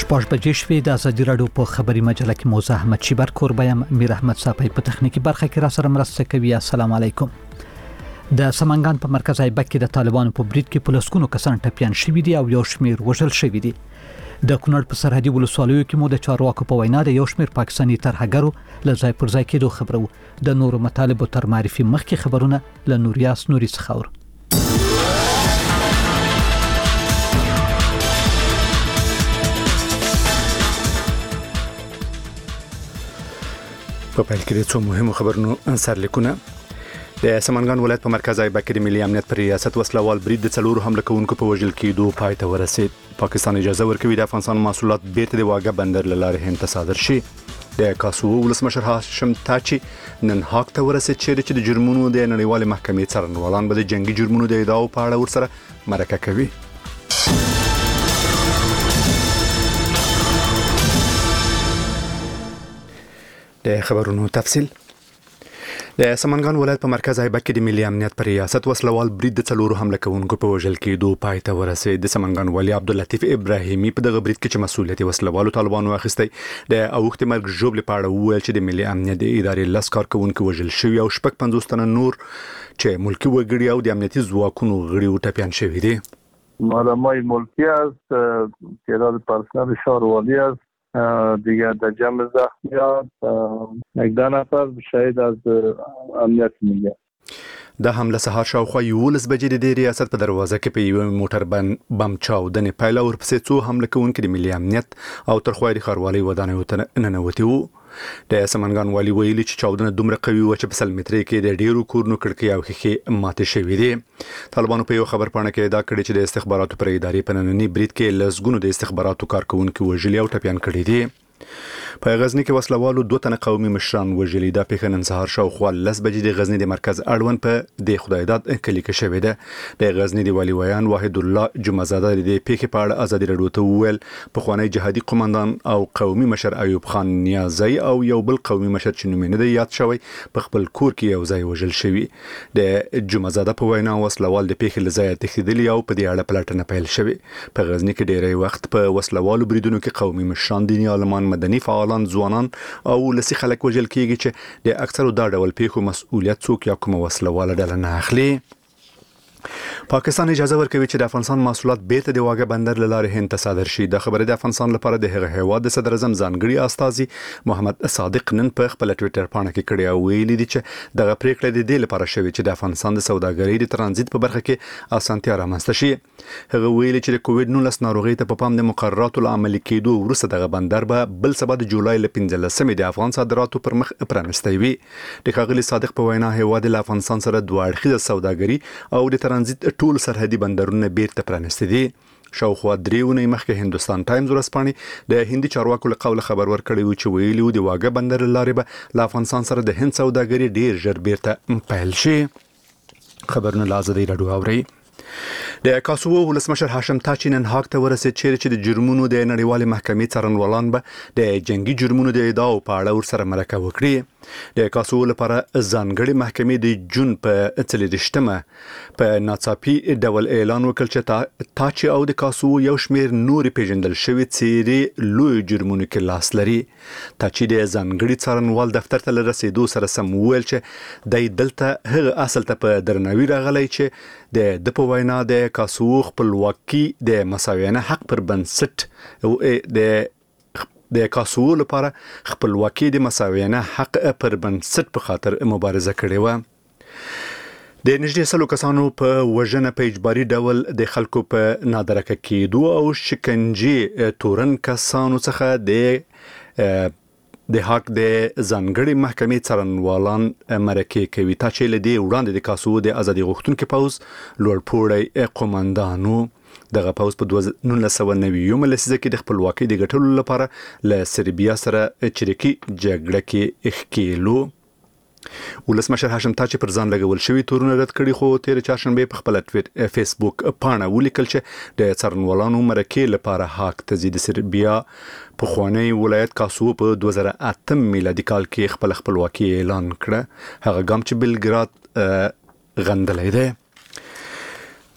شپږ بجې شوې د ازادي راډیو په خبري مجله کې موزه احمد شیبر کوربایم میر احمد صاحب په تخنیکی برخه کې را سره مرسته کوي. السلام علیکم. د سمنګان په مرکز ایبک کې د طالبانو په بریټ کې پولیسونو کسان ټپيان شوي دي او یو شمیر وژل شوي دي. د کونړ په سرحدي ولسوالیو کې مو د چارواکو په وینا د یو شمیر پاکستاني ترهګرو له ځای پر ځای کېدو خبرو. د نورو مطالبو تر معرفي مخکې خبرونه له نوریاس نوري څخه اورو. په پیل کې د څو مهمو خبرونو سرلیکونه. د سمنګان ولایت په مرکز ایبک کې د ملي امنیت پر ریاست وسلوال برید د څلورو حمله کوونکو په وژل کېدو پای ته ورسید. پاکستان اجازه ورکوي د افغانستان محصولات بیرته د واګه بندر له لارې هند ته صادر شي. د کاسوو ولسمشر هاشم تاچی نن هاګ ته ورسید چې د جرمونو د نړیوالې محکمې څارنوالان به د جنگي جرمونو د ادعاو په اړه ورسره مرکه کوي. د خبرونو تفصیل. د سمنګان ولایت په مرکز ایبک کې د ملي امنیت پر ریاست وسلوال برید د څلورو حمله کوونکو په وژل کېدو پای ته ورسید. د سمنګان والي عبداللطیف ابراهیمي په دغه برید کې چې مسؤلیت وسلوالو طالبانو اخیستی د اوښتې مرګ ژوبلې په اړه وویل چې د ملي امنیت د ادارې لس کارکوونکو وژل شوي او شپږ 50 تنه نور چې ملکی وګړي او د امنیتي ځواکونو غړي ټپيان شوي دي. مالامای ملکی است، تعداد پرسنل شهروالی است، دیگر در جمع زخمیات 11 نفر شهید از امنیت ملی. د حمله سهار شاوخوا 11 بجې د ریاست په دروازه کې په یو موټر بم چاودنې پیل او ورپسې څو حمله کوونکي د ملي امنیت او ترخواري ښاروالۍ ودانیو ته ننوتي وو. د سمنګان والي ویلي چې چاودنه دومره قوي و چې په سلمتري کې د ډیرو کورونو کړکۍ او ښیښې ماتې شوې دي. طالبانو په یو خبر پاڼه کې دا کړی چې د استخباراتو پر ادارې په ننني برید کې لسګونو د استخباراتو کارکونکو وژلي او ټپيان کړي دي. په غزنی کې وسلوالو 2 تنه قومي مشران وژلي. دا پیښه نن سهار شاوخوا 10 بجې د غزنی د مرکز اړوند په د خدایداد کلی کې شوې ده. د غزنی د والي ویان واحد الله جمعزاده د پیښې په اړه ازادي راډیو ته وویل پخوانی جهادي قومندان او قومي مشر ایوب خان نیازی او یو بل قومي مشر چې نوم نه دی یاد شوی په خپل کور کې یو ځای وژل شوی. د جمعزاده په وینا وسلوال د پیښې لځای تښتیدلی او په دې اړه پلټنه پیل شوی. په غزنی کې ډیری وخت په وسلوالو بریدونو کې قومي مشران، دیني عالمان، مدني فعالان، ځوانان او لسی خلک وژل کیږي چې د اکثرو دا ډول پیښو مسؤلیت څوک یا کومه وسلواله ډله نه اخلي. پاکستان اجازه ورکوي چې د افغانستان محصولات بیرته د واګه بندر له لارې هند ته صادر شي. د خبره د افغانستان لپاره د هغه هیواد د صدر اعظم ځانګړي استازي محمد صادق نن په خپل ټوئیټر باندې کې کړی او ویلي دي چې دغه پریکړه د دې لپاره شوې چې د افغانستان د سوداګرۍ د ترانزیت په برخه کې اسانتیا رامنځته شي. هغه ویلي چې د کووډ 19 ناروغي ته په پام د مقرراتو عملي کېدو وروسته دغه بندر به بل سبا د جولای ل 15 د افغان صادراتو پر مخ پرانستی وي. د ښاغلي صادق په وینا هیواد له افغانستان سره دوه اړخیزه سوداګري او د ترانزیت ټول سرحدي بندرونه بیرته پرانستی دي. شاوخوا 3 ونې مخکې هندوستان ټایمز ورځپاڼې د هندي چارواکو له قوله خبر ورکړی و چې ویلي و د واګه بندر لارې به له افغانستان سره د هند سوداګري ډیر ژر بیرته پیل شي. خبرونه له ازادي راډیو اوري. د کاسوو ولسمشر هاشم تاچی نن هاګ ته ورسید چې د جرمونو د نړیوالې محکمې څارنوالان به د جنگي جرمونو د ادعاو په اړه ورسره مرکه وکړي. د کاسوو لپاره ځانګړي محکمې د جون په 30 په ناڅاپي ډول اعلان وکړ چې تاچی او د کاسوو یو شمیر نور پیژندل شوی څیرې لوی جرمونو کې لاس لري. تاچی د ځانګړي څارنوال دفتر ته رسیدو سره سم ویل چې د دلته هغه اصل ته په درناوي راغلی چې د په وینا د کاسوو خپلواکي د مساویانه حق پر بنسټ د کاسوو لپاره خپلواکي د مساویانه حق پر بنسټ په خاطر مبارزه کړې و. د نږدې 100 کسانو په وژنه په اجباري ډول د خلکو په نادرکه کېدو او شکنجې تورن کسانو څخه د حق د ځانګړي محکمې څارنوالان مرکه کوي. تا چې له دې وړاندې د کاسوو د ازادي غوښتونکو پوځ لوړپوړی قومندانو دغه پوځ په 1990 لسیزه کې د خپلواکۍ د ګټلو لپاره له سربیا سره چریکي جګړه کې اخکېلو. ولسمشر هاشم تاچی پر ځان لګول شوی تورونه رد کړي خو تیر چهارشنبه په خپل فیسبوک پاڼه ولیکل چې د څارنوالانو مرکه لپاره حق تزيد سربیا په خوانی ولایت کاسو په 2008 میلادي کال کې خپلواکي اعلان کړه. هغه ګام چې بلګراد غندلې ده.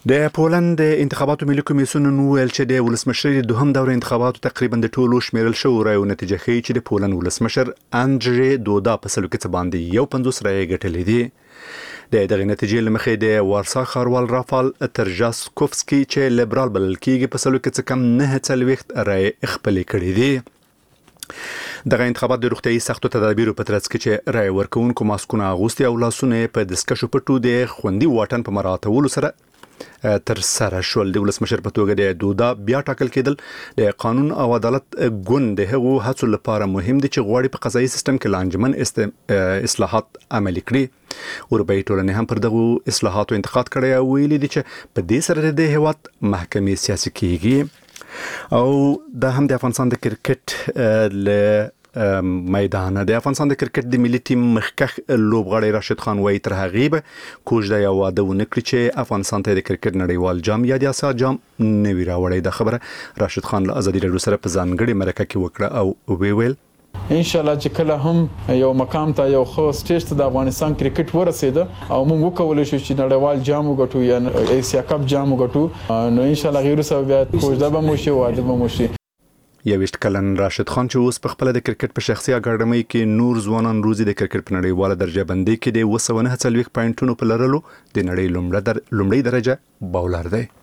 د پولند د انتخاباتو ملي کمیسیون ویل چې د ولسمشر د دوهم دور انتخاباتو تقریبا د ټولو شمیرل شوی رایو نتیجه ښیي چې د پولند ولسمشر اندرې دودا په سلو کې باندې یو 50 رایې ګټلې دي. د دغه نتیجې لمخې د وارسا ښاروال رافال ترجاسکوفسکي چې لیبرال بلل کېږي په سلو کې کم 9 رایې خپل کړې دي. دغه انتخابات د روغتيایي سختو تدابیرو په ترڅ کې چې رای ورکوونکو ماسکونه اغوستي او لاسونه په دسکشو پټو د خوندي واټن په مراعاتولو سره تر سره شول. د ولسمشر په توګه د دودا بیا ټاکل کېدل د قانون او عدالت ګوند د هغو هڅو لپاره مهم دي چې غواړي په قضایي سیستم کې لانجمن اصلاحات عملي کړي. اروپایي ټولنې هم پر دغه اصلاحاتو انتقاد کړی او ویلي دي چې په دې سره د هیواد محکمې سیاسي کیږي. او د هم د افغانستان د کرکټ له میدان د افغانستان د کرکټ د ملي ټیم مخکخ لوبغاړی راشد خان وایي تر هغه به کوژده یو واده ونکړي چې افغانستان ته د کرکټ نړیوال جام یا د اسیا جام نوي راوړی. د خبره راشد خان له ازادي راډیو سره په ځانګړي مرکه کې وکړه او ویل ان شاء الله چې کله هم یو مقام ته یو خو سټیج ته د افغانستان کرکټ ورسېده او موږ وکولای شو چې نړیوال جام وګټو یا ایسیا کپ جام وګټو نو ان شاء الله غیر سبب بیا کوژده به مو شي واده به مو شي. 21 کلن راشد خان چې اوس په خپل د کرکټ په شخصي اکاډمۍ کې نور ځوانان روزي د کرکټ په نړیواله درجه بندي کې د 249 پوینټونو په لرلو د نړۍ لومړی درجه باولر دی.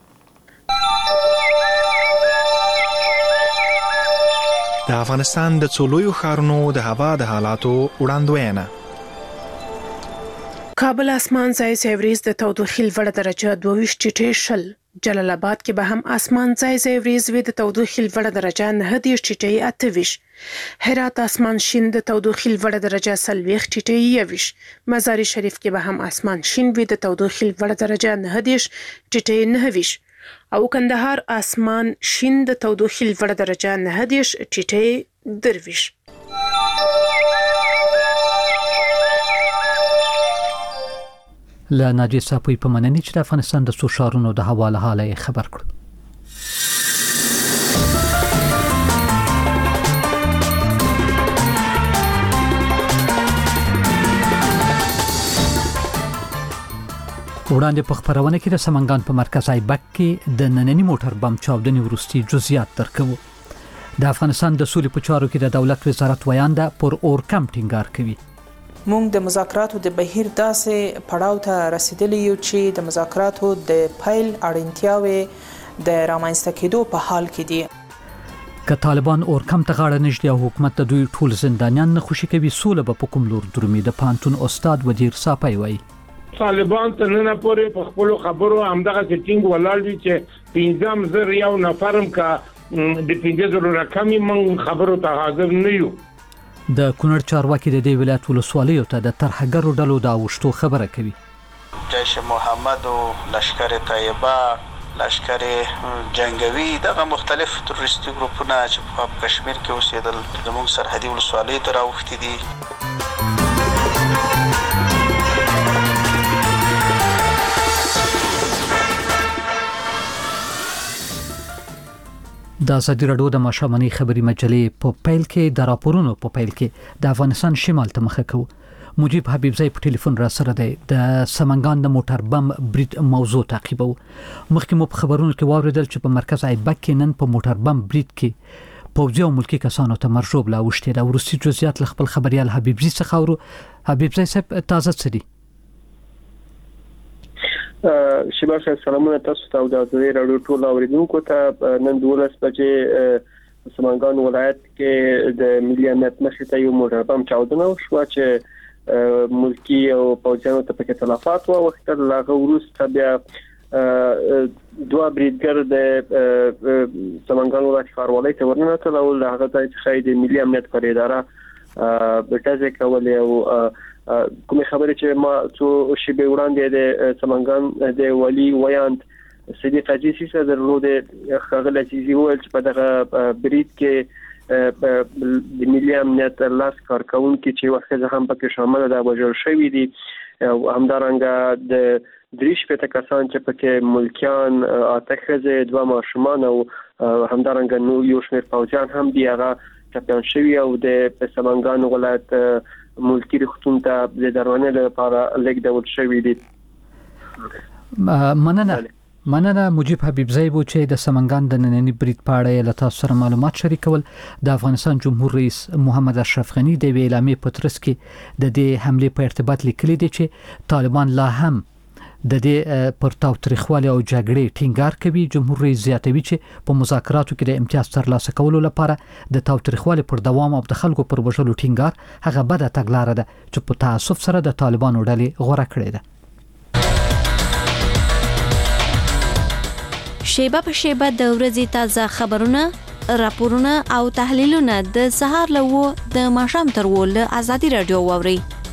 د افغانستان د څولویو ښارونو د هوا د حالاتو وړاندوینه. کابل اسمان ځای ځای د تودوخې لوړه درجه 22 ټیټې شل. جلال آباد کې به هم اسمان ځای ځای وریځ وي د تودوخې لوړه درجه 9 ټیټې 28. هرات اسمان شین د تودوخې لوړه درجه 40 ټیټې 21. مزار شریف کې به هم اسمان شین وي د تودوخې لوړه درجه 9 ټیټې 29. او کندهار اسمان شین د تودوخې لوړه درجه 9 ټیټې 23. له ناجی صاحب په مننه چې د افغانستان د څو ښارونو د حواله حاله خبر کړ. وړاندې په خبرونه کې د سمنګان په مرکز ایبک کې د نننی موټر بم چاودنې وروستي جزئیات درکو. د افغانستان د سولې په چارو کې د دولت وزارت ویانده پر اور کم ټینګار کوي. مونږ د مذاکراتو د بهیر داسې پړاو ته رسیدلی یو چې د مذاکراتو د پیل اړتیاوې د رامنځته کېدو په حال کې دي. که طالبان اور کم ته غاړه نږدې او حکومت د دوی ټول زندانیان نه خوشي کوي سوله به په کوم لور درومي. د پانتون استاد وزیر صاحب وایي طالبان ته نه پورې په خپل خبرو همدغه سټینګ ولال دي چې 15,000 یو نفرم کا د 15,000 رقمي من خبرو ته حاضر نه یو. د کونړ چارواکي د دې ولایت ولسوالیو ته د ترهګرو ډلو د اوښتو خبره کوي. جیش محمد او لشکر طیبه لشکر جنگوي دغه مختلف تروریستي ګروپونه چې په کشمیر کې اوسېدل زموږ سرحدي ولسوالۍ ته راوښتي دي. د ازادي راډیو د ماشوماني خبري مجلې په پیل کې د راپورونو په پیل کې د افغانستان شمال ته مخه کوو. مجيب حبیبزی په ټلیفون را سره دی. د سمنګان د موټر بم برید موضوع تعقیبو. مخکې مو په خبرونو کې واوریدل چې په مرکز ایبک کې نن په موټر بم برید کې پوځي او ملکی کسانو ته مرجوب لا وشته. د ورستي جزئیات ل خپل خبريال حبیبزی څخه اورو. حبیبزی صاحب تازه څه دي؟ شباب سلامونه تاسو ته او د ازادي راډیو ټول اوریدونکو ته. نن 12 بجې سمنګان ولایت کې د ملي امنیت مخې ته یو موټر بم چاودنه وشوه چې ملکی او پوځیانو ته پکې تلفات واوښتل. هغه وروسته بیا دوه بریدګر د سمنګان ولایت ښاروالۍ ته ورننوتل او هغه ځای څخه د ملي امنیت پر اداره بټزه کولې او کومه خبره چې ما څو شیبه وړاندې د سمنګان د ولی ویاند صدیق عزیزی سره درلود خغل عزیزی ول چې په دغه برید کې د ملي امنیت لاس کارکون کې چې وخت هم پکې شامل ده وژل شوی دي او همدارنګه د دریش په کسان چې پکې ملکیان اتخذ دوه ماشومان او همدارنګه نو یو شمېر پوځیان هم دی هغه چپیان شوی او د سمنګان ولایت ملکی رختون ته د درونې لپاره لیک ډول شوی دي. مننه. مننه مجيب حبيبزی بو چې د سمنګان د نننی برید په اړه له تاسو سره معلومات شریکول. د افغانستان جمهور رئیس محمد اشرف غنی د اعلامیې په ترڅ کې د دې حمله په ارتباط لیکلي دي چې طالبان لا هم د دې پر تاوتریخوالي او جګړې ټینګار کوي. جمهور رئیس زیاتوي چې په مذاکراتو کې د امتیاز ترلاسه کولو لپاره د تاوتریخوالي پر دوام او د خلکو پر وژلو ټینګار هغه بده تګلاره ده چې په تعصب سره د طالبانو ډلې غوړه کړې ده. شیبه په شیبه د ورځې تازه خبرونه، راپورونه او تحلیلونه د سهار له د ماښام تر ول ازادي رادیو واوري.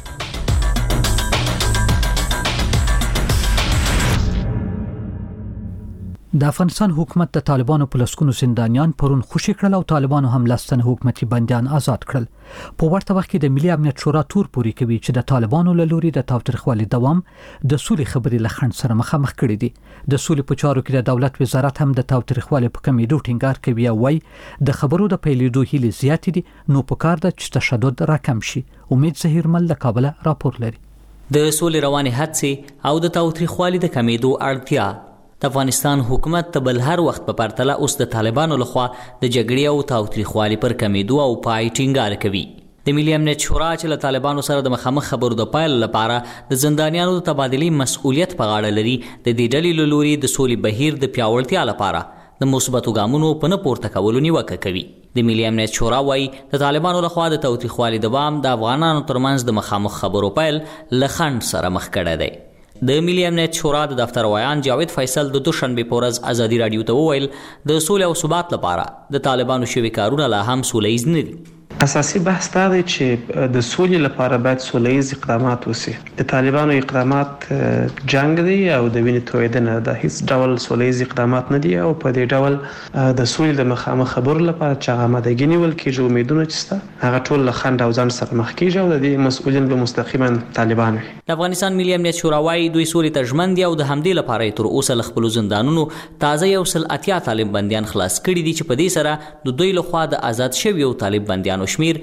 د افغانستان حکومت د طالبانو په لسکونو زندانیان پرون خوشي کړل او طالبانو هم لسنه حکومتي بنديان آزاد کړل. په ورته وخت کې د ملي امنیت شورا تور پوري کوي چې د طالبانو له لوري د تاوتریخوالي دوام د سولې خبرې له خنډ سره مخامخ کړي دي. د سولې په چارو کې د دولت وزارت هم د تاوتریخوالي په کمیدو ټینګار کوي او وايي د خبرو د پیلېدو هیله زیات دي، نو په کار د تشدد راکم شي. امید زهیرمل له کابل راپور لري. د سولې رواني هڅې او د تاوتریخوالي د کمیدو اړتیا د افغانستان حکومت ته بل هر وخت په پرتله اوس د طالبانو لخوا د جګړې او تاوتریخوالي پر کمیدو او پای ټینګار کوي. د ملي امنیت شورا چې له طالبانو سره د مخامخ خبرو د پایل لپاره د زندانیانو د تبادلې مسؤلیت په غاړه لري، د دې ډلې له لوري د سولې بهیر د پیاوړتیا لپاره د مثبتو ګامونو په نه پورته کولو نیوکه کوي. د ملي امنیت شورا وايي د طالبانو لخوا د تاوتریخوالي دوام د افغانانو ترمنځ د مخامخ خبرو پایل له خنډ سره مخ کړی دی. د ملي امنیت شورا د دفتر ویان جاوید فیصل د دوشنبه په ورځ ازادي رادیو ته وویل د سولې او ثبات لپاره د طالبانو شوي کارونه لا هم سوله‌ییز نه دي. اساسي بحث دا دی چې د سولې لپاره باید سوله‌ییز اقدامات وشي. د طالبانو اقدامات جنگ دي او د وینې تویدنه ده، هیڅ ډول سوله‌ییز اقدامات نه دي او په دې ډول د سولې د مخامخ خبرو لپاره چې آمادګي نیول کېږي، امیدونه چې شته هغه ټول له خنډ او ځنډ سره مخ کېږي او د دې مسؤلین به مستقیما طالبان وي. د افغانستان ملي امنیت شورا وايي دوی سولې ته ژمن دي او د همدې لپاره تر اوسه له خپلو زندانونو تازه 180 طالب بندیان خلاص کړي دي چې په دې سره د دوی لخوا د آزاد شویو طالب بندیانو شمیر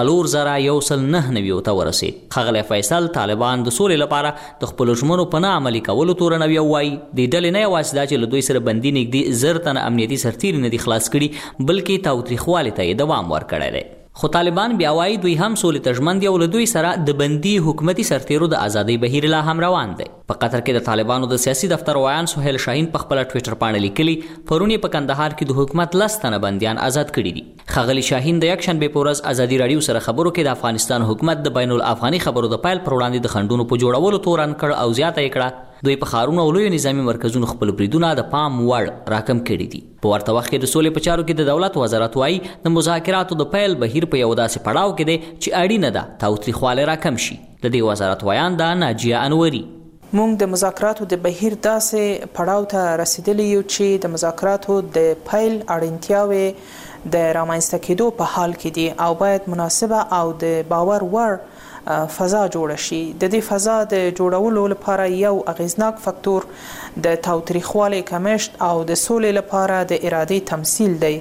40,199 ته ورسید. ښاغلی فیصل طالبان د سولې لپاره د خپلو ژمنو په نه عملي کولو تورنوي او وایي د ډلې نه یوازې دا چې له دوی سره بندي نږدې 1000 تنه امنیتي سرتیري نه دي خلاص کړي، بلکې تاوتریخوالي ته یې دوام ورکړی دی. خو طالبان بیا وایي دوی هم سولې ته ژمن دي او له دوی سره د بندي حکومتي سرتیرو د ازادۍ بهیر لا هم روان دی. په قطر کې د طالبانو د سیاسي دفتر ویان سهیل شاهین په خپل ټویټر باندې لیکلي پرون په کندهار کې د حکومت 10 تنه بندیان آزاد کړي دي. ښاغلی شاهین د یکشنبه په ورځ ازادي رادیو سره خبرو کې د افغانستان حکومت د بین الافغاني خبرو د پایل پر وړاندې د خنډونو په جوړولو تورن کړ او زیاته یې کړه دوی په ښارونو او لویو نظامي مرکزونو خپل بریدونه د پام وړ راکم کړي دي. په ورته وخت کې د سولې په چارو کې د دولت وزارت وايي د مذاکراتو د پیل بهیر په یو داسې پړاو کې دی چې اړینه ده تاوتریخوالی راکم شي. د دې وزارت ویان دا ناجیه انوري. مونږ د مذاکراتو د بهیر داسې پړاو ته رسیدلی یو چې د مذاکراتو د پیل اړینتیاوې د رامنځته کېدو په حال کې دي او باید مناسبه او د باور وړ فضا جوړ شي. د دې فضا د جوړولو لپاره یو اغیزناک فاکتور د تاوتریخوالي کمښت او د سولې لپاره د ارادې تمثيل دی.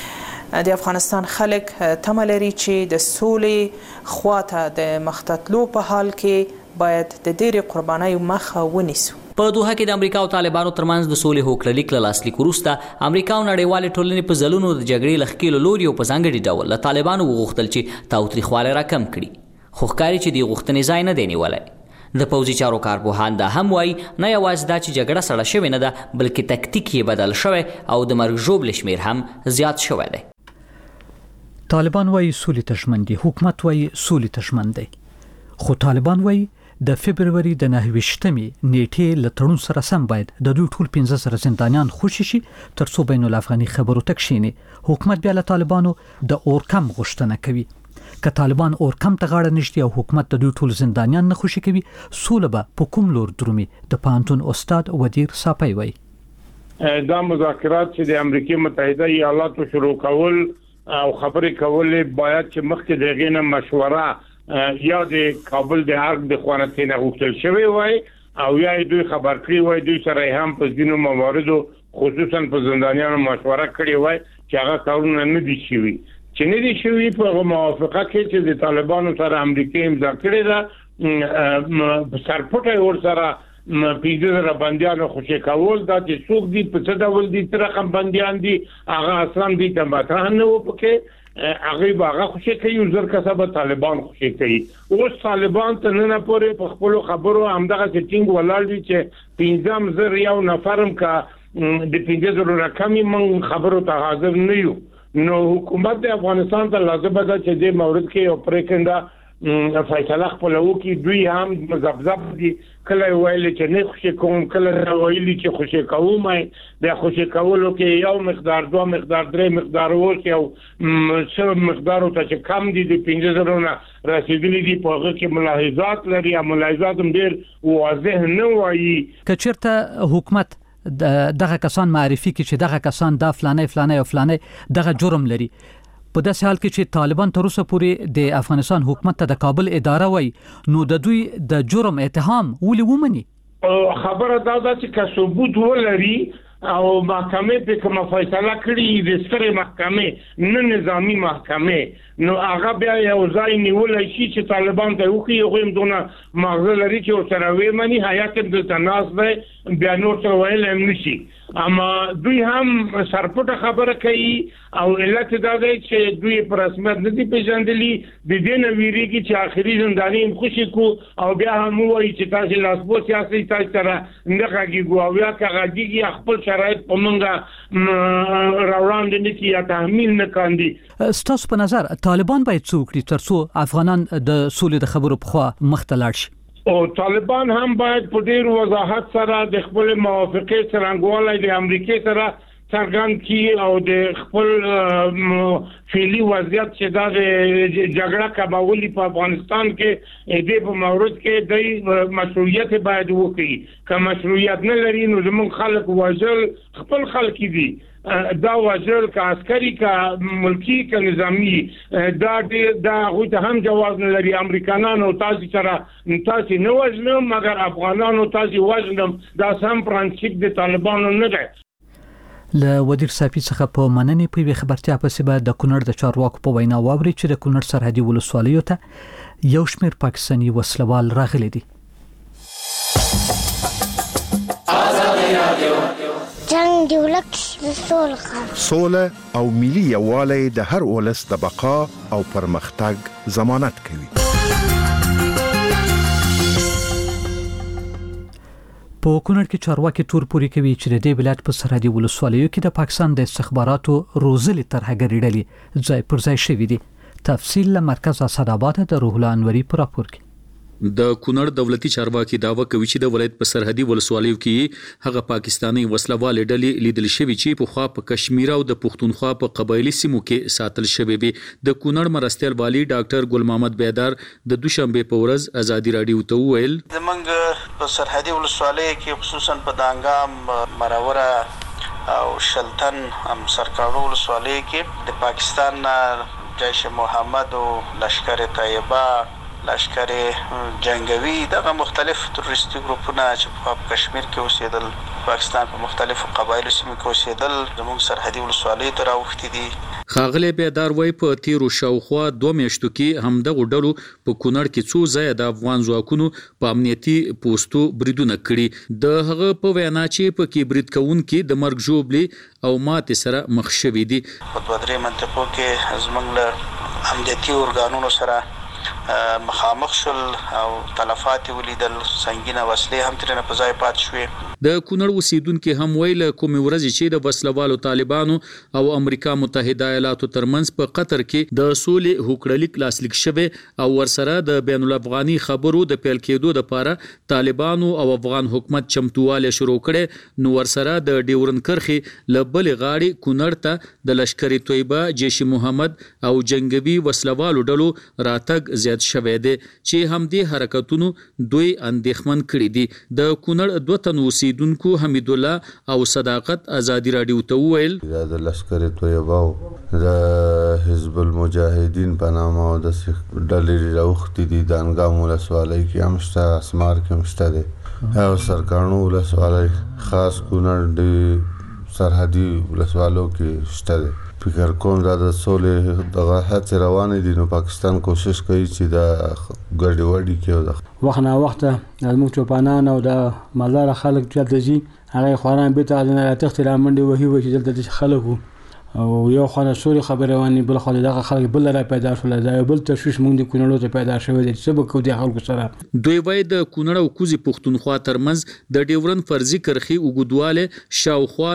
د افغانستان خلک تمه لري چې د سولې خواته د مختتلو په حال کې باید د ډېرې قربانۍ مخه ونیسو. په دوحه کې د امریکا او طالبانو ترمنځ د سولې هوکړلیک له لاسلیک وروسته امریکا او نړیوالې ټولنې په ځلونو د جګړې له ښکېلو لوري او په ځانګړي ډول له طالبانو وغوښتل چې تاوتریخوالی راکم کړي، خو ښکاري چې د غوښتنې ځای نه دی نیولی. د پوځي چارو کارپوهان دا هم وایي نه یوازې دا چې جګړه سړه شوې نه ده بلکې تکتیک یې بدل شوی او د مرګ ژوبلې شمیر هم زیات شوی دی. طالبان وایي سولې ته ژمن دي، حکومت وایي سولې ته ژمن دی. خو طالبان وایي د فبرवरी د 29مې نیټې له تړون سره سم باید د دوی ټول 15 زندانیان خوشي شي ترڅو بین الافغاني خبرو ته کښیني. حکومت بیا له طالبانو د اورکم غوښتنه کوي. که طالبان اورکم ته غاړه نشي او حکومت د دوی ټول زندانیان نه خوشي کوي، سوله به په کوم لور درومي؟ د پانتون استاد ودیر صاپي وایي دا مذاکرات چې د امریکای متحده ایالاتو شروع کول او خبرې کول باید چې مخکې دغه نه مشوره یا د کابل د ارګ د خوانتینه غوښتل شوی وای او یا دوی خبر کړی وای دوی سره هم په ځینو مواردو خصوصا په زندانیانو مشوره کړې وای چې هغه کارونه نه دي شوي چې نه دي شوي په موافقه کې چې د طالبانو سره امریکا امضا کړې ده سرپټه ور سره 15 بنديان خوشي کول دا چې څوک دي په څه ډول دي تر رقم بنديان دي هغه اصلا دي ته ماته نه و پکې هغه باغه خوشي کوي زر کسبه طالبان خوشي کوي اوس طالبان ته نه پورې په خپل خبرو همدغه ټینګ ولاړ دي چې 15 یو نفرم کا د 15 رقمي من خبرو ته حاضر نه یو نو حکومت د افغانستان ته لازم ده چې د مورد کې او پریکنده فیصله خپل وکي دوی هم مزبذب دي کله ویل چې نه خوشي کوم کله ویل چې خوشي کوم د خوشي کولو کې یو مقدار 2 مقدار 3 مقدار ورته او څو مقدار ته چې کم دي د 15 نه رسیدلي دي په هغه کې ملاحظات لري ملاحظات هم ډیر واضح نه وایي کچرته حکومت دغه کسان معرفي کې چې دغه کسان د فلانه او فلانه دغه جرم لري په داسې حال کې چې طالبان تر اوسه پورې د افغانستان حکومت ته د کابل اداره وای نو د دوی د جرم اتهام ولې ومني خبره دا ده چې ثبوت ولري او محکمه په کومه فیصله کړې د سترې محکمه نه نظامی محکمه نو هغه بیا یو ځای نیولای شي چې طالبان ته وکړي یو هم دونه مغزه لري چې سره وې مني حیات د تناس ده بیا نور څه ویل هم نشي اما دوی هم سرپټه خبره کوي او علت دا دی چې دوی پر رسمیت نه دي پیژندلي د دې نه ویریږي چې اخري زنداني خوشي کو او بیا هم وایي چې تاسو لاسبو سیاسي تاسو سره نه غږیږو او یا کاږي خپل شرایط په منګه راوړاندې نه کیه تحمیل نه کاندي ستاسو په نظر طالبان باید څه وکړي ترڅو افغانان د سولې د خبرو په خوا مخته لاړ شي او طالبان هم باید په ډیر وضاحت سره د خپل موافقه څرنګوالي د امریکای سره څرګند کی او د خپل فعلی وضعیت چې دا جګړه کباولي په افغانستان کې د په مورد کې د مسؤلیت باید وکړي که مسؤلیت نه لري نو زموږ خلک وژل خپل خلک دي دا وژل که عسکري که ملکی که نظامی دا غوته هم جواز نه لري امریکایانو تاسو سره تاسو نه وژنم مګر افغانانو تاسو وژنم دا سم پرنسيپ د طالبانو نه دی له وزیر صافي څخه په مننې په خبرتیا پسې به د کونړ د چارواکو په وینا واوري چې د کونړ سرحدي ولسوالیو ته یو شمېر پاکستاني وسلوال راغلي دي جنگ دی ولک سوله او ملي یووالی د هر ولس د بقا او پرمختګ ضمانت کوي په کونړ کې چارواکي تور پوري کوي چې د دې ولایت په سرحدي ولسوالیو کې د پاکستان د استخباراتو روزلي ترهګری ډلې ځای پر ځای شوې دي تفصیل له مرکز اسداباد د روح الله انوري پر راپور کې د کونړ دولتي چارواکي داوا کوي چې د ولایت په سرحدي ولسوالیو کې هغه پاکستاني وسلوال ډلې لیدل شوې چې په خوا په کشمیر او د پښتونخوا په قبایلی سیمو کې ساتل شوې وي د کونړ مرستيال والی ډاکټر ګل محمد بیدار د دوشنبه په ورځ ازادي رادیو ته وویل زمونږ په سرحدي ولسوالیو کې خصوصا په دانګام مراوره او شلتن هم سرکاړو ولسوالیو کې د پاکستان جیش محمد او لشکر طیبه لشکر جنگوي دغه مختلف تروریستي ګروپونه چې په کشمیر کې اوسېدل پاکستان په مختلفو قبایلو سیمو کې اوسېدل زموږ سرحدي ولسوالۍ ته راوښتي دي خاغلی بیدار وای په تیرو شاوخوا 2 میاشتو کې همدغه ډلو په کونړ کې څو ځای د افغان ځواکونو په امنیتي پوسټو بریدونه کړي د هغه په وینا چې په کې برید کوونکې د مرګ جوړبلي او ماته سره مخ شوي دي په 2-3 منطقو کې زموږ له امنیتي ارګانونو سره مخامخ شول او تلفات ولیدل سنگینه وسلې هم ترنه په ځای پات شوې د کونړ اوسیدونکو هم ویل کوم ورځ چې د وسلوالو طالبانو او امریکا متحده ایالاتو ترمنځ په قطر کې د سولې هوکړلیک لاسلیک شوه او ورسره د بین الافغاني خبرو د پیل کېدو لپاره طالبانو او افغان حکومت چمتواله شروع کړي نو ورسره د ډیورن کرخي لبل غاړي کونړ ته د لشکر طیبه جیش محمد او جنگوي وسلوالو ډلو راتګ زیات شوه دي چې همدې حرکتونو دوی اندېښمن کړي دي د کونړ دوه تن اوسیدونکو حمید الله او صداقت ازادي رادیو ته ویل د لشکر طیبه او د حزب المجاهدین په نامه او د ډلې راوختي دي د انګام ولسوالۍ کې همشته اسمار کې همشته دي او سرکانو ولسوالۍ خاص کونړ د سرحدي ولسوالو کې شته دي فکر کوم دا د سولې دغه هڅې روانې دي، نو پاکستان کوشش کوي چې دا ګډې وډې کې وخت نه وخت زموږ چوپانان او د مالدار خلک چې دځي هغه خواران به ته نه تخت را منډي وهي و چې دلته خلکو او یو خانه سوري خبره وانی بل خو دغه خلک بل را پیدا شول، دا بل تشویش مونږ د کونړو ته پیدا شوی دی چې به کو دي خلکو سره دوی وای د کونړ او کوزي پښتونخوا ترمنځ د ډیورن فرضي کرخي وګدواله شاوخوا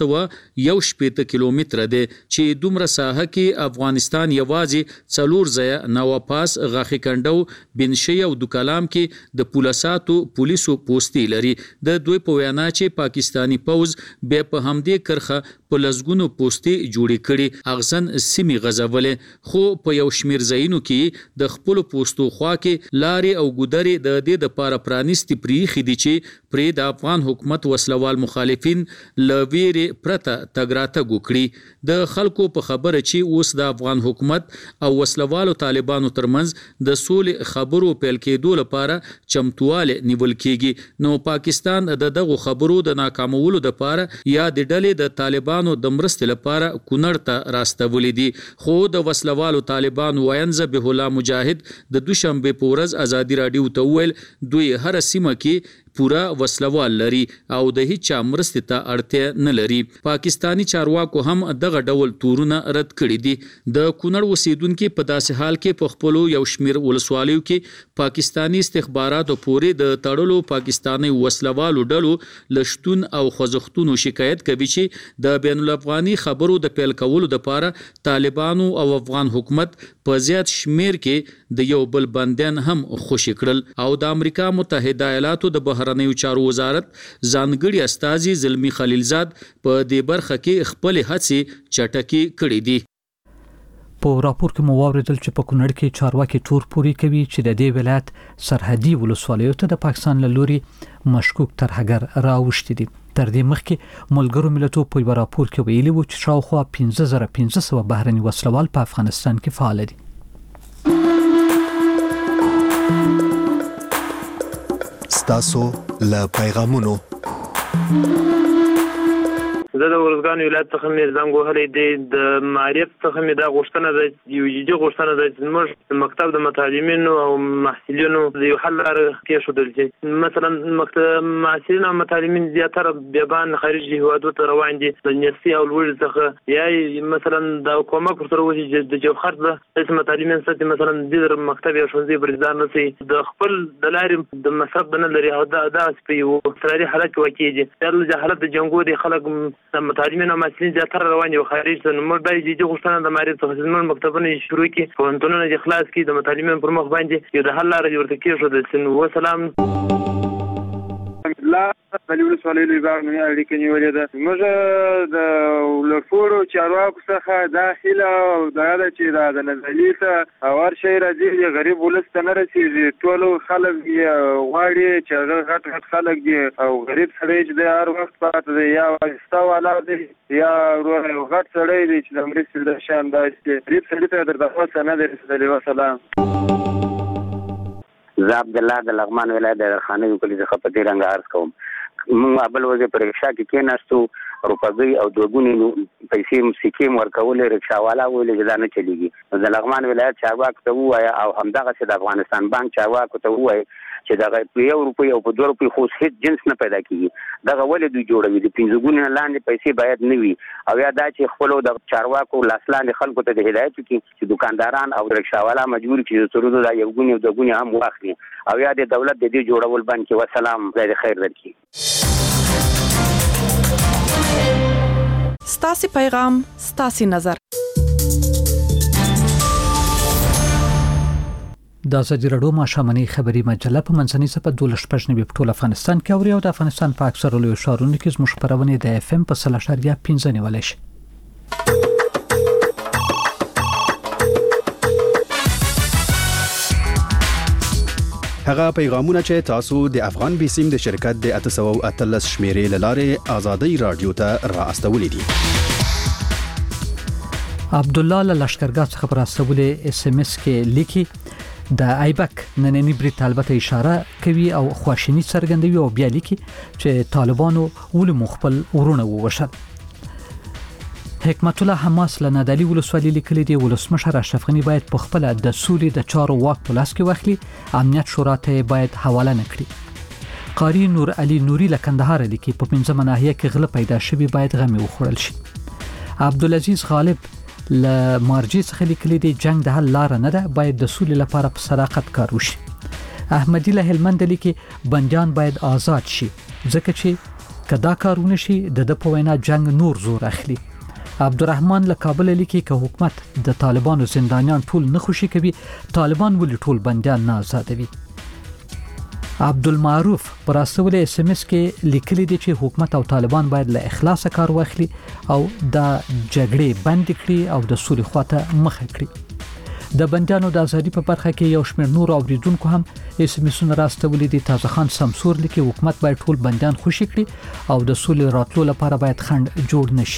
211 کیلومتر دی چې دومره ساحه کې افغانستان یوازې څلور ځای نواپاس غاخي کندو بنشي او د کلام کې د پولیساتو پولیسو پوسټي لري. د دوی په وینا چې پاکستانی پوز به په همدې کرخه په لزګونو پوسټي جوړې کړي اغزن سیمې غزولې، خو په یو شمیر ځایونو کې د خپل پوسټو خوا کې لارې او ګودرې د دې د پاره پرانیستي پریخي دي چې پرې د افغان حکومت وسلوال مخالفین لویری پرته تګراته ګوکړي. د خلکو په خبره چې اوس د افغان حکومت او وسلوالو طالبانو ترمنځ د سولې خبرو پیل کېدو لپاره چمتواله نیول کېږي، نو پاکستان د دغه خبرو د ناکامولو لپاره یا د ډلې د طالبانو د مرستې لپاره کونړ ته راستولې دي. خو د وسلوالو طالبان وینځ به الله مجاهد د دوشنبه په ورځ ازادي رادیو ته ویل دوی هر سیمه کې پورا وسلوال لري او د هیڅ مرستې ته اړتیا نه لري. پاکستانی چارواکو هم دغه ډول تورونه رد کړي دي. د کونړ اوسیدونکو په داسې حال کې په خپل یو شمیر ولسوالیو کې پاکستانی استخباراتو پورې د تړلو پاکستانی وسلوالو ډلو لشتون او خوځښتونو شکایت کوي چې د بین الافغاني خبرو د پیل کولو لپاره طالبانو او افغان حکومت په زیات شمیر کې د یو بل بندیان هم خوشی کړل او د امریکا متحده ایالاتو د بهرنیو چارو وزارت ځانګړي استازي زلمی خلیلزاد په دې برخه کې خپل هڅې چټکي کړې دي. په راپور کې مو واوریدل چې په کونړ کې چارواکي تور پوري کوي چې د دې ولایت سرحدي ولسوالیو ته د پاکستان له لوري مشکوک ترهګر راوښتي دي. تر دې مخکې ملګرو ملتونو په راپور کې ویلي و چې شاوخوا 15500 بهرني وسلوال په افغانستان کې فعال دي. ستاسو له پیغامونو زه د ورزګان ولایت څخه مې زنګ وهلی دی. د معرف څخه مې دا غوښتنه ده، یو جدي غوښتنه ده چې موږ د مکتب د متعلمینو او محصلینو د یو حل لاره کېښودل چې مثلا مکتب محصلین او متعلمین زیاتره بیابان خارجي هیوادو ته روان دي د نرسي او لوړ څخه، یا مثلا د کومک ورسره وشي چې د جوهر د متعلمین سره مثلا د مکتب یا ښوونځي بریدار نه سي د خپل د لارې د مصرف نه لري او دا په یو اضطراري حالت کې واقع دي. د حالت د جنګو د خلک متعلمین او محصلین زیاتره روان دي خارج ته. موږ باید جدي غوښتنه د معرف څخه زموږ مکتبونه شروع کړي، پوهنتونونه د اخلاص کې د متعلمین پر مخ باندې یو د حل لاره ورته کېښودل سي. وسلام. لا بلول سوالې لږه نه اړیکې نیولې ده. موږ د لورفورو چارواکو څخه داخله او دا چې د نزلي ته اور شي راځي غریب ولست نه رسیږي، ټول خلک غواړي چې غټ خلک دي او غریب سړی چې د هر وخت پاتې دی یا واسطه والا دی یا غټ سړی دی چې د مرستې د شان دا چې غریب سړی ته درته نه دی رسیدلی. وسلام. زه عبد الله د لغمان ولایت د خانه کلی څخه په دې رنګ عرض کوم. موږ ابل وځي پر رکشا کې کېناستو، روپګي او دوګونی پیسې سکیم ورکولې، رکشا والا ویل چې دا نه چلیږي. د لغمان ولایت چارواکو ته ووایه او همدغه چې د افغانستان بانک چارواکو ته ووایه چې دغه په 1 روپۍ او په 2 روپۍ خو هیڅ جنس نه پیدا کیږي. دغه ولې دوی جوړوي د 15 ګونې لاندې پیسې باید نه وي، او یا دا چې خپل د چارواکو لاسلاندې خلکو ته د هدایت کوي چې دکانداران او رکشاوالا مجبور چې ترودو دا 1 ګونې او 2 ګونې هم واخلي، او یا د دولت د دې جوړول باندې. وسلام. زه خیر درکړم. ستاسو پیغام ستاسو نظر. د ازادي راډیو ماشومنۍ خبري مجله په منځنۍ صفحه 12 په ټول افغانستان کې اوري او د افغانستان په اکثره لوی ښارونو کې زموږ خبرونه د اف ام په 3.5 نیولای شي. هغه پیغامونه چې تاسو د افغان بیسیم د شرکت د 813 شمیرې لاره ازادي رادیو ته راستولې دي. عبد الله له لشکرګاه څخه پر راستولې اس ام اس کې لیکي د ایبک نننی بریټ البته اشاره کوي او خواشینی څرګندوي او بیا لیکي چې طالبانو ول مخبل ورونه ووشل. حکمت الله حماس له نادعلي ولسوالۍ لیکلي دی ولسمشر اشرف غنی باید په خپل د سولې د چارو واک په لاس کې واخلي، امنیت شورا ته باید حواله نکړي. قاری نور علي نوري له کندهار لیکي په 15 ناحیه کې غله پیدا شوی باید غمي وخوړل شي. عبدالعزيز غالب له مارجي څخه لیکلي دی جنگ د حل لار نه ده، باید د سولې لپاره په صداقت کار وشي. احمدی له هلمند لیکي بنديان باید آزاد شي ځکه چې کدا کارونه شي د په وینا جنگ نور زور اخلي. عبدالرحمن له کابل لیکي که حکومت د طالبانو زندانیان ټول نه خوشي کوي، طالبان ولې ټول بنديان نه آزادوي. عبدالمعروف پر اساس اس ام اس کې لیکلي دي چې حکومت او طالبان باید له اخلاص کار واخلي او د جګړې بند کړي او د سولې خواته مخه کړي. د بنديانو د ازادي په برخه کې یو شمېر نور اوریدونکو هم اس ام اسونه راستولي دي. تازه خان سمسور لیکي حکومت باید ټول بنديان خوشي کړي او د سولې راتلو لپاره باید خنډ جوړ نشي.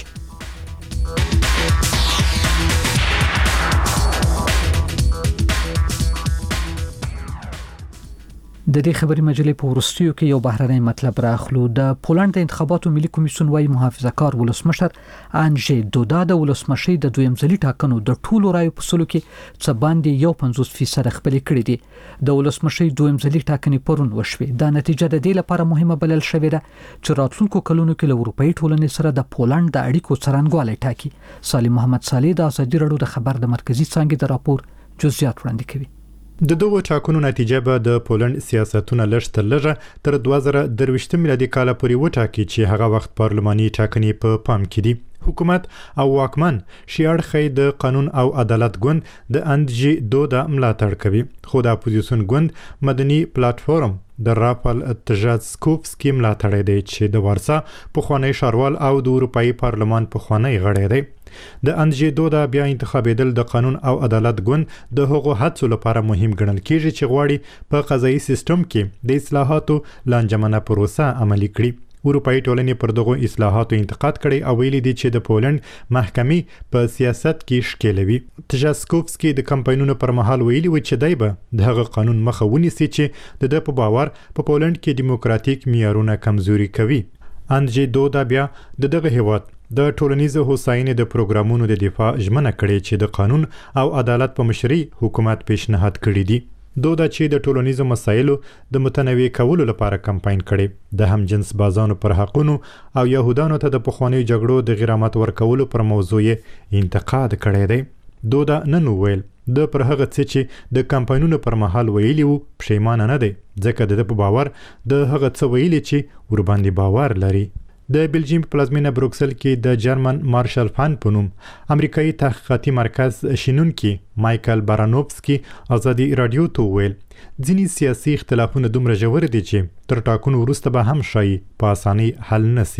د دې خبري مجلې په ورستیو کې یو بهرنی مطلب راخلو. د پولند د انتخاباتو ملي کمیسیون وايي محافظه کار ولسمشر انجی دودا د ولسمشي د دویم ځلي ټاکنو د ټولو رایو په سلو کې څه باندې 51% خپل کړي دي. د ولسمشي دویم ځلي ټاکنې پرون وشوي. دا نتیجه د دې لپاره مهمه بلل شوې ده چې راتلونکو کلونو کې له اروپאי ټولنې سره د پولند د اړیکو څرنګوالی ټاکي. سالم محمد صالح د ازادي رادیو د خبر د مرکزی څانګې د راپور جزئیات وړاندې کوي. د دوه ټاکنو نتیجه به د پولند سیاستونه لږ تر 2023 میلادي کال پورې وټاکي چې هغه وخت پارلماني ټاکنې په پام کې دي. حکومت او واکمن شیاړخې د قانون او عدالت ګوند د انجی دودا ملاتړ کوي، خو د اپوزیسیون ګوند مدني پلیټفارم د رافال تژاسکوفسکي ملاتړ دی چې د وارسا پخوانی ښاروال او د اروپאי پارلمان پخوانی غړی دی. د انجی دودا بیا انتخابېدل د قانون او عدالت ګوند د هغو هڅو لپاره مهم ګڼل کیږي چې غواړي په قضایي سیستم کې د اصلاحاتو لانجمنه پروسه عملي کړي. اروپאי ټولنې پر دغه اصلاحاتو انتقاد کړي او ویلي دي چې د پولند محکمې په سیاست کې شکلوي. تژاسکوفسکي د کمپاینونو پر مهال ویلي و چې دای به دغه قانون مخه ونیسي چې د په باور په پولند کې دیموکراتیک معیارونه کمزوري کوي. انجی دودا بیا دغه هیواد د ټولنیزو هوساینې د پروګرامونو د دفاع ژمنه کړې چې د قانون او عدالت په مشرۍ حکومت پیشنهاد کړی دی. دودا چې د ټولنیزو مسایلو د متنوع کولو لپاره کمپاین کړي، د هم جنس بازانو پر حقونو او يهودانو ته د پخواني جګړو د غیرمت ورکولو پر موضوع انتقاد کړی دی. دودا نن ویل د پر هغه څه چې د کمپاینونو پر مهال ویلي وو پښیمانه نه دی، ځکه د په باور د هغه څه ویلي چې ور باندې باور لري. د بلجیم پلازمینه بروکسل کې د جرمن مارشال فاند په نوم امریکایي تحقیقاتي مرکز شینونکي مایکل بارانوفسکي ازادي رادیو ته ویل ځینې سیاسي اختلافونه دومره ژور دي چې تر ټاکنو وروسته به هم شي په اسانۍ حل نشي.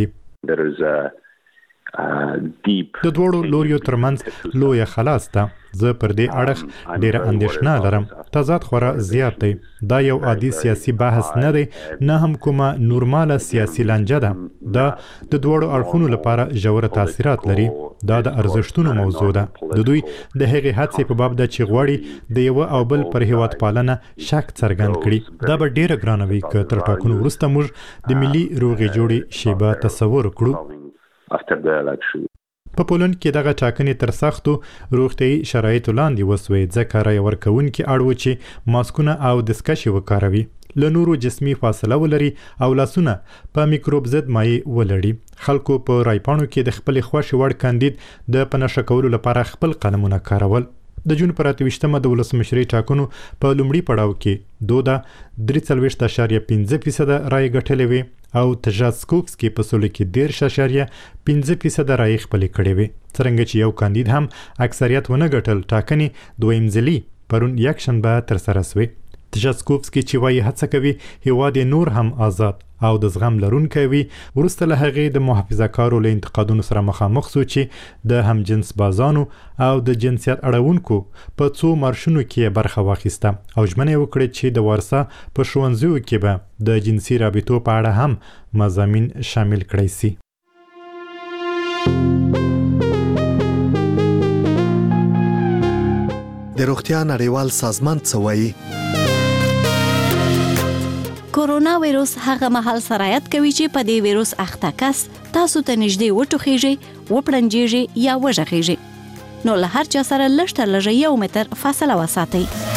د دوړو لوریو ترمنځ لوی خلاص ده. زه پر دې اړه ډیره اندېښنه لرم. تضاد خورا زیات دی. دا یو عادي سیاسي بحث نه دی، نه هم کومه نورماله سیاسي لانجه ده. دا د دوړو اړخونو لپاره ژور تاثیرات لري. دا د ارزښتونو موضوع ده. د دوی د هغې هڅې په باب ده چې غواړي د یو او بل پر هیواد پالنه شک څرګند کړي. دا به ډیره ګرانه وي که تر ټاکنو وروسته موږ د ملي روغې جوړې شیبه تصور کړو. په پولند کې دغه ټاکنې تر سختو روغتیايي شرایطو لاندې وسوې، ځکه رای ورکوونکي اړ و چې ماسکونه او دستکشې وکاروي، له نورو جسمي فاصله ولري او لاسونه په میکروب ضد مایع ولري. خلکو په رایپاڼو کې د خپل خوښې وړ کاندید د پنهشه کولو لپاره خپل قلمونه کارول. د جون پر 28مه د ولسمشرۍ ټاکنو په لومړي پړاو کې دودا 43.5% رای ګټلې وي او تژاسکوفسکي په سلو کې 10.5% رای خپل کړې وي. څرنګه چې یو کاندید هم اکثریت ونه ګټل، ټاکنې دویم ځلي پرون یکشنبه تر سره شوې. تژاسکوفسکي چې وايي هڅه کوي هیواد نور هم آزاد او د زغم لرونکی وي، وروسته له هغې د محافظه کارو له انتقادونو سره مخامخ شو چې د هم جنس بازانو او د جنسیت اړونکو په څو مارشونو کې برخه واخیسته او ژمنه وکړه چې د وارسا په ښوونځیو کې به د جنسي رابطو په اړه هم مضامین شامل کړي سي. د روغتیا نړیوال سازمان څه وایي؟ کورونا وایروس هغه مهال سرایت کوي چې په دې وایروس اخته کس تاسو ته نږدې وټوخیږي، وپړنجیږي یا وژغیږي. نو له هر چا سره لږ تر لږه 1 متر فاصله وساتئ.